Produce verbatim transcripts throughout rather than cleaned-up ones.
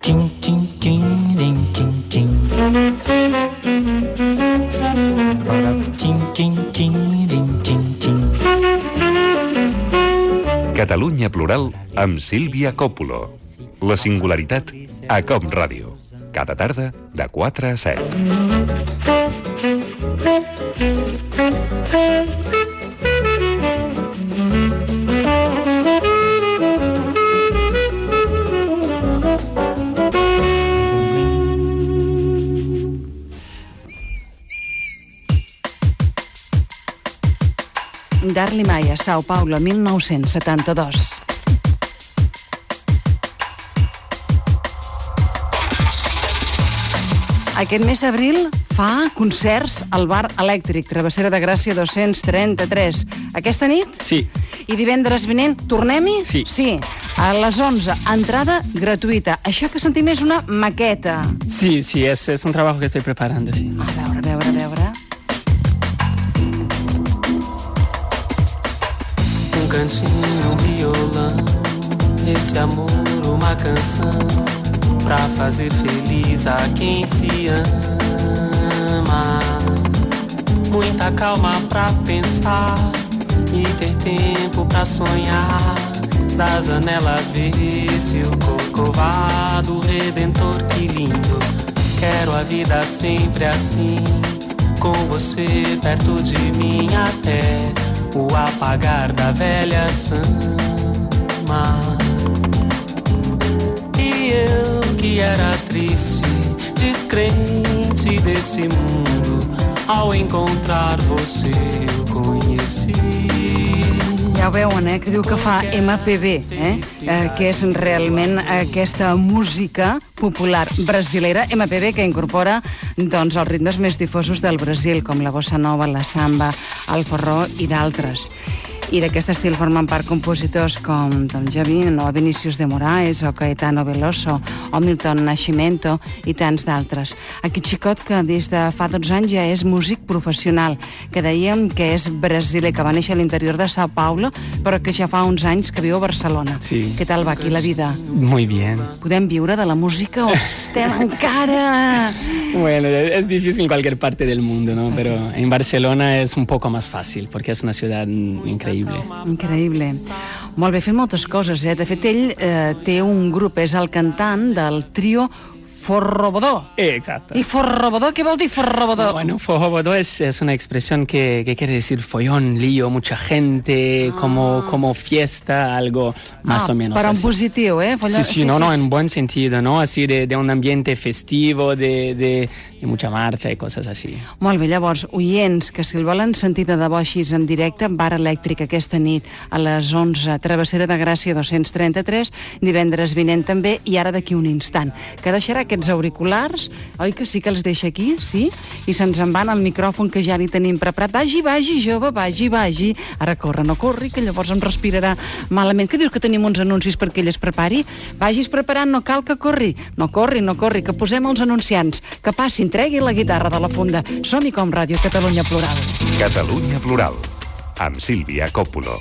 Txin, txin, txin, din, txin, txin. Txin, txin, txin, din, txin, txin. Catalunya Plural amb Sílvia Coppola. La singularitat a Com Ràdio. Cada tarda de quatre a set. Darli Maia, Sao Paulo, mil nou-cents setanta-dos. Aquest mes d'abril fa concerts al Bar Elèctric, Travessera de Gràcia dos-cents trenta-tres. Aquesta nit? Sí. I divendres vinent, tornem-hi? Sí. Sí. A les onze, entrada gratuïta. Això que sentim és una maqueta. Sí, sí, és, és un treball que estic preparant, sí. A veure, a veure, a veure... Um cantinho, um violão, esse amor, uma canção, pra fazer feliz a quem se ama. Muita calma pra pensar e ter tempo pra sonhar. Da janela ver-se o corcovado Redentor, que lindo. Quero a vida sempre assim, com você perto de mim até o apagar da velha samba. E eu que era triste, descrente desse mundo, ao encontrar você eu conheci. Ja ho veuen, eh, que diu que fa M P B, eh? eh que és realment aquesta música popular brasilera, M P B, que incorpora doncs, els ritmes més difosos del Brasil, com la bossa nova, la samba, el forró i d'altres. I d'aquest estil formen part compositors com Don Jobim, o Vinícius de Moraes, o Caetano Veloso, o Milton Nascimento, i tants d'altres. Aquest xicot que des de fa dotze anys ja és músic professional, que dèiem que és brasiler, que va néixer a l'interior de Sao Paulo, però que ja fa uns anys que viu a Barcelona. Sí. Què tal va aquí la vida? Muy bien. Podem viure de la música o estem encara... Bueno, es difícil en cualquier parte del mundo, ¿no? Pero en Barcelona es un poco más fácil, porque es una ciudad increïble. Increïble. Molt bé, fent moltes coses, eh? De fet, ell eh, té un grup, és el cantant del trio Forrobodó. Exacto. ¿Y Forrobodó? ¿Qué vol dir Forrobodó? Bueno, Forrobodó es, es una expresión que, que quiere decir follón, lío, mucha gente, ah. como, como fiesta, algo más ah, o menos para así. Un positivo, ¿eh? Follón, sí, sí, sí, no, sí, no, sí. En buen sentido, ¿no? Así de, de un ambiente festivo, de, de, de mucha marcha i coses així. Molt bé, llavors, oients, que si el volen sentir de debò així en directe, Bar Elèctric aquesta nit a les onze, Travessera de Gràcia dos-cents trenta-tres, divendres vinent també, i ara d'aquí un instant, que deixarà aquests auriculars, oi que sí que els deixa aquí, sí? I se'ns en van al micròfon que ja n'hi tenim preparat. Vagi, vagi, jove, vagi, vagi. Ara corre, no corri, que llavors em respirarà malament. Què dius, que tenim uns anuncis perquè ell es prepari? Vagis preparant, no cal que corri. No corri, no corri, que posem els anunciants. Que passin, tregui la guitarra de la funda. Som-hi Com Ràdio, Catalunya Plural. Catalunya Plural, amb Sílvia Coppola.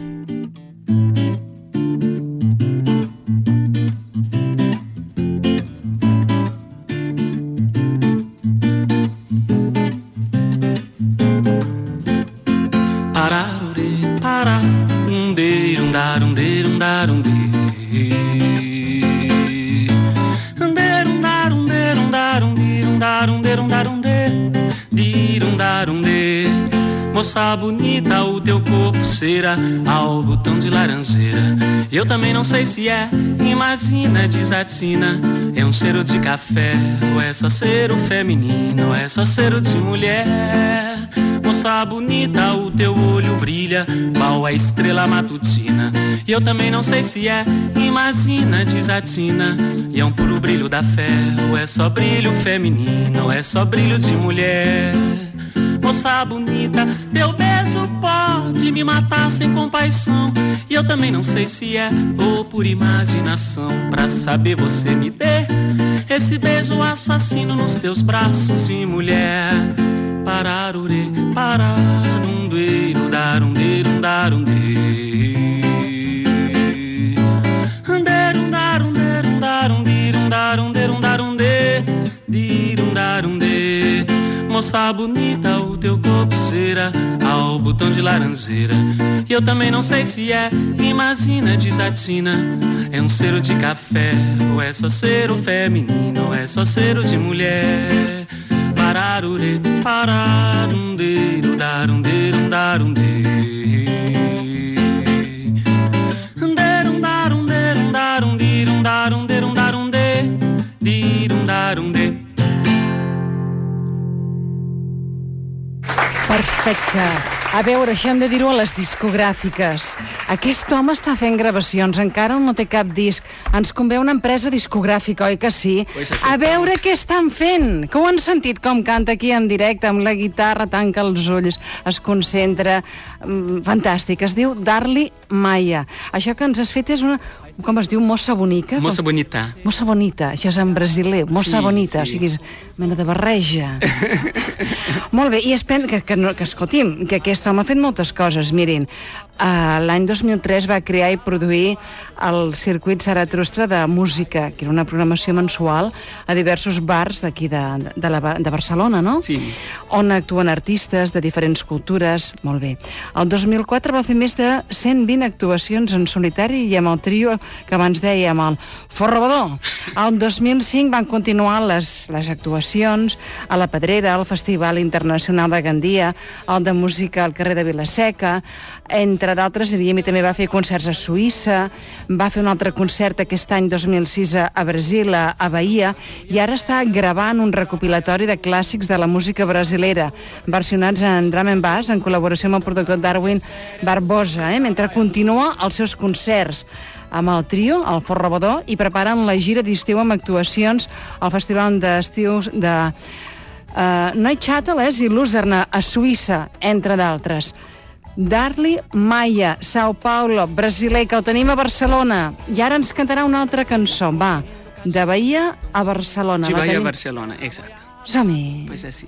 Moça bonita, o teu corpo cheira algo tão de laranjeira. Eu também não sei se é, imagina, desatina. É um cheiro de café, ou é só cheiro feminino, ou é só cheiro de mulher. Moça bonita, o teu olho brilha qual a estrela matutina. E eu também não sei se é, imagina, desatina. E é um puro brilho da fé, ou é só brilho feminino, ou é só brilho de mulher. Moça bonita, teu beijo pode me matar sem compaixão. E eu também não sei se é ou por imaginação. Pra saber você me dê esse beijo assassino nos teus braços de mulher. Pararure, pararundeiro, darundeiro, darundeiro. Anderundarundeiro, darundeiro, darundeiro. moça bonita, o teu corpo cheira ao botão de laranjeira. E eu também não sei se é imagina, desatina, é um cheiro de café, ou é só cheiro feminino, ou é só cheiro de mulher. Pararure, pararundeiro, darundeiro, darundeiro. Derum, darundeiro, darundirum, darunderum, darunde, dirum, darunde. Perfecte. A veure, això hem de dir-ho a les discogràfiques. Aquest home està fent gravacions, encara no té cap disc. Ens convé una empresa discogràfica, oi que sí? A veure què estan fent. Que ho han sentit, com canta aquí en directe, amb la guitarra, tanca els ulls, es concentra. Fantàstic. Es diu Darly Maia. Això que ens has fet és una... Com es diu? Mossa bonica? Mossa bonita. Mossa bonita. Això és en brasiler. Mossa sí, bonita. Sí. O sigui, és mena de barreja. Molt bé. I espero que, que, que escolti'm, que aquest home ha fet moltes coses. Mirin, uh, l'any dos mil tres va crear i produir el circuit Zaratustra de música, que era una programació mensual a diversos bars d'aquí de, de, la, de Barcelona, no? Sí. On actuen artistes de diferents cultures. Molt bé. El dos mil quatre va fer més de cent vint actuacions en solitari i amb el trio que abans dèiem, el Forrobador. El dos mil cinc van continuar les, les actuacions a la Pedrera, al Festival Internacional de Gandia, el de música al carrer de Vilaseca, entre d'altres, i també va fer concerts a Suïssa, va fer un altre concert aquest any dos mil sis a Brasil, a, a Bahia, i ara està gravant un recopilatori de clàssics de la música brasilera, versionats en drum and bass, en col·laboració amb el productor Darwin Barbosa, eh? Mentre continua els seus concerts amb el trio, el Forrobador, i preparen la gira d'estiu amb actuacions al Festival d'Estiu de uh, Neuchâtel i Luzern, a Suïssa, entre d'altres. Darly Maia, Sao Paulo, brasiler, que el tenim a Barcelona. I ara ens cantarà una altra cançó, va, de Bahia a Barcelona. De Bahia tenim... a Barcelona, exacte. Som-hi. Pues así.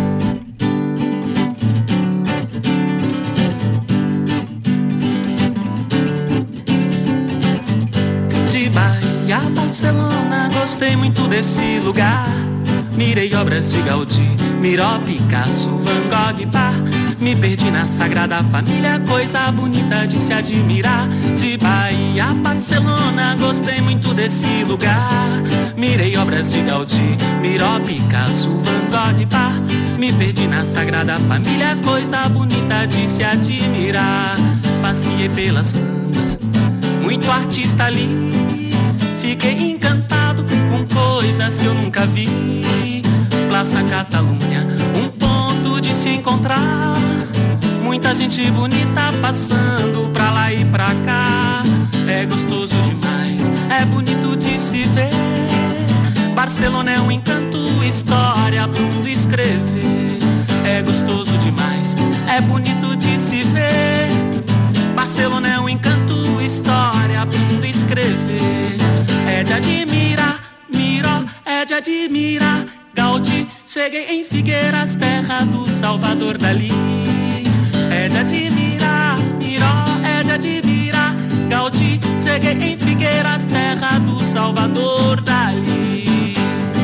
De Bahia a Barcelona, gostei muito desse lugar. Mirei obras de Gaudí, Miró, Picasso, Van Gogh, Bar. Me perdi na Sagrada Família, coisa bonita de se admirar. De Bahia a Barcelona, gostei muito desse lugar. Mirei obras de Gaudí, Miró, Picasso, Van Gogh, Bar. Me perdi na Sagrada Família, coisa bonita de se admirar. Passei pelas ruas, muito artista ali. Fiquei encantado com coisas que eu nunca vi. Praça Catalunha, um ponto de se encontrar. Muita gente bonita passando pra lá e pra cá. É gostoso demais, é bonito de se ver. Barcelona é um encanto, história pro mundo escrever. É gostoso demais, é bonito de se ver. Barcelona é um encanto, história pro mundo escrever. É de admirar, Miró, é de admirar. Gaudí, cheguei em Figueiras, terra do Salvador Dalí. É de admirar, Miró, é de admirar. Gaudí, cheguei em Figueiras, terra do Salvador Dalí.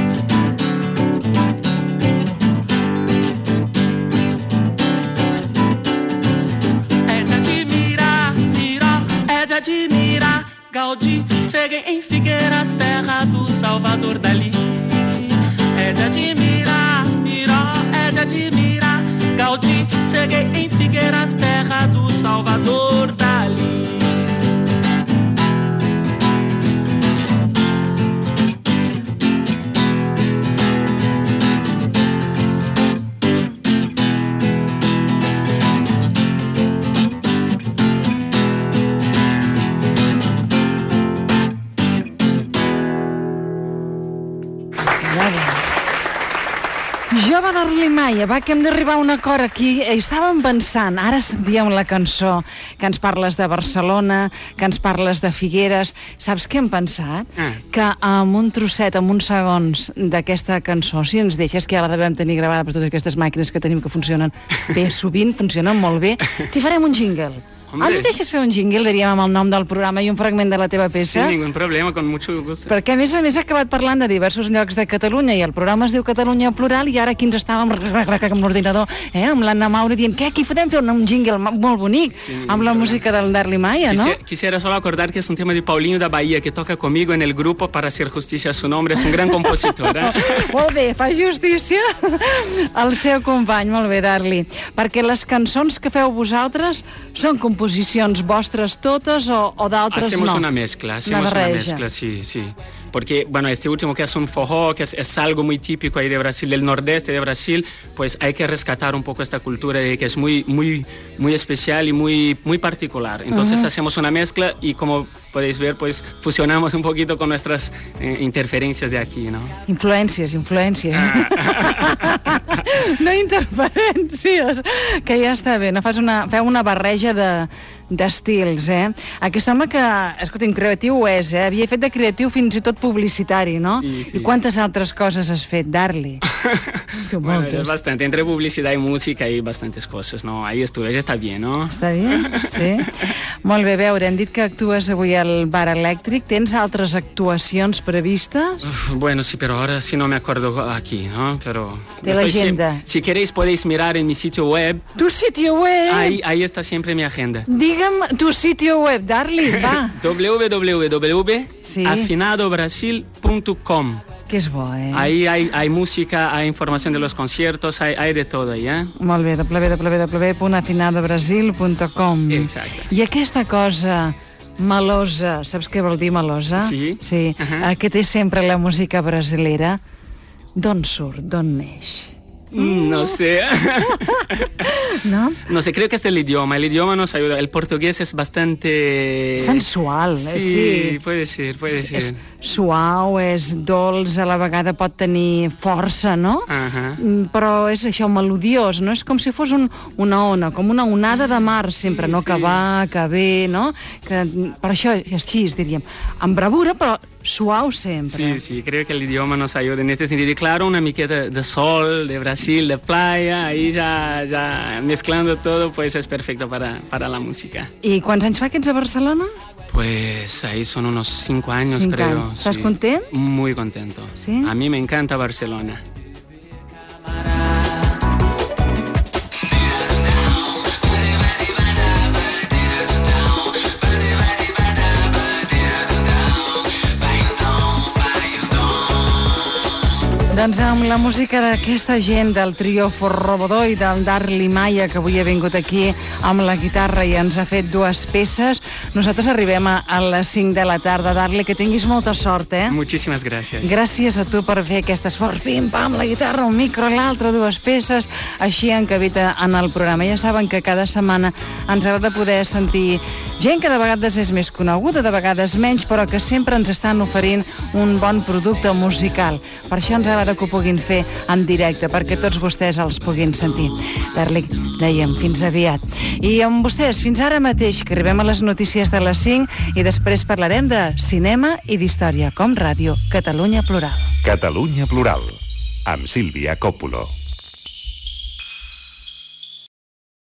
É de admirar, Miró, é de admirar. Gaudí, cheguei em Figueiras, terra do Salvador Dalí. É de admirar, Miró, é de admirar. Gaudí, cheguei em Figueiras, terra do Salvador Dalí. Jove Darly Maia, va, que hem d'arribar a un acord aquí. Estàvem pensant, ara sentíem la cançó, que ens parles de Barcelona, que ens parles de Figueres. Saps què hem pensat? Ah. Que amb un trosset, amb uns segons d'aquesta cançó, si ens deixes, que ja la devem tenir gravada per totes aquestes màquines que tenim que funcionen bé, sovint funcionen molt bé, t'hi farem un jingle. Hombre. Ah, ens deixes fer un jingle, diríem, amb el nom del programa i un fragment de la teva peça? Sí, ningún problema, con mucho gusto. Perquè, a més a més, ha acabat parlant de diversos llocs de Catalunya i el programa es diu Catalunya Plural i ara aquí ens estàvem amb l'ordinador, eh, amb l'Anna Mauri dient que aquí podem fer un jingle molt bonic Sí, amb la música del Darli Maia, no? Quisiera, quisiera solo acordar que es un tema de Paulinho da Bahía, que toca conmigo en el grupo para hacer justicia a su nombre. Es un gran compositor, eh? Molt bé, fa justícia al seu company, molt bé, Darli. Perquè les cançons que feu vosaltres són composicions vostres totes o, o d'altres Hacemos no? una mezcla, hacemos una, una mezcla, sí, sí. Porque, bueno, este último que es un forró, que es, es algo muy típico ahí de Brasil, del nordeste de Brasil, pues hay que rescatar un poco esta cultura de, que es muy, muy, muy especial y muy, muy particular. Entonces uh-huh. hacemos una mezcla y como podéis ver, pues fusionamos un poquito con nuestras eh, interferencias de aquí, ¿no? Influències, influències. No interferències, que ja està bé, no fas una, feu una barreja de d'estils, eh? Aquest home que, escolti'm, creatiu ho és, eh? Havia fet de creatiu fins i tot publicitari, no? Sí, sí. I quantes altres coses has fet, Darli? Bueno, es bastante, entre publicidad y música y bastantes cosas, ¿no? Ahí estuve, ya está bien, ¿no? Està bé, sí. Molt bé, a veure, hem dit que actues avui al Bar Elèctric. Tens altres actuacions previstes? Uf, bueno, sí, pero ahora sí no me acuerdo aquí, ¿no? Pero de la agenda. Si, si queréis podéis mirar en mi sitio web. ¿Tu sitio web? Ahí, ahí está siempre mi agenda. Digue'm tu sitio web, Darli, va. w w w punto sí. afinado brasil punto com. Que és bo, eh? Ahí hay, hay música, hay información de los conciertos, hay, hay de todo ahí, eh? Molt bé, w w w punt afinado brasil punt com. Exacte. I aquesta cosa melosa, saps què vol dir melosa? Sí. Sí, Uh-huh. que té sempre la música brasilera. D'on surt, d'on neix? Mm, no sé. No? No sé, creo que es el idioma. El idioma nos ayuda. El portugués es bastante... Sensual, sí, eh? Sí, puede ser, puede és, ser. és suau, és dolç, a la vegada pot tenir força, no? Ajá. Mm, Però és això, melodiós, no? És com si fos un, una ona, com una onada de mar sempre, Sí, no? Que sí. va, que ve, no? Que, per això, així, diríem, amb bravura, però suau sempre. Sí, sí, creo que el idioma nos ayuda en este sentido. Y claro, una miqueta de sol, de Brasil, de playa, ahí ya, ya mezclando todo, pues es perfecto para, para la música. I quants anys fa que ets a Barcelona? Pues ahí son unos cinco años, Cinco creo. años. ¿Estás sí. contento? Muy contento. ¿Sí? A mí me encanta Barcelona. Doncs amb la música d'aquesta gent del trio Forrobodó i del Darli Maia, que avui ha vingut aquí amb la guitarra i ens ha fet dues peces, nosaltres arribem a, a les cinc de la tarda. Darli, que tinguis molta sort, eh? Muchísimas gracias. Gràcies a tu per fer aquest esforç. Pim-pam, la guitarra, un micro, l'altre, dues peces, així encabit en el programa. Ja saben que cada setmana ens agrada poder sentir gent que de vegades és més coneguda, de vegades menys, però que sempre ens estan oferint un bon producte musical. Per això ens agrada que ho puguin fer en directe, perquè tots vostès els puguin sentir. Darli, dèiem, fins aviat. I amb vostès, fins ara mateix, que arribem a les notícies de les cinc i després parlarem de cinema i d'història, com ràdio, Catalunya Plural. Catalunya Plural, amb Sílvia Coppola.